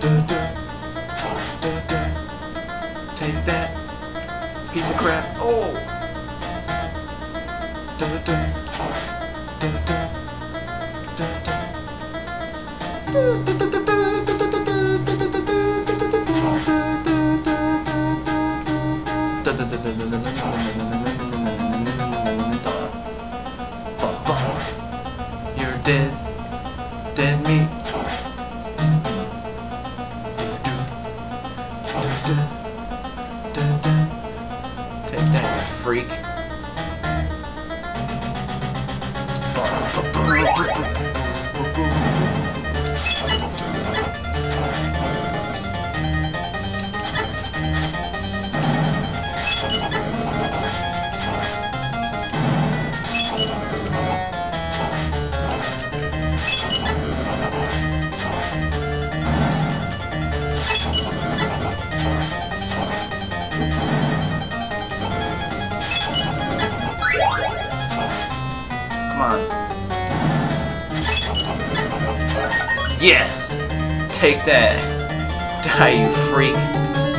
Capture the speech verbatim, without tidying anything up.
Dun, dun, dun, dun. Take that piece of crap. Oh. Dun, dun, dun, dun, dun, dun. You're dead, dead meat. Take that, you freak. Come on. Yes! Take that. Die, you freak.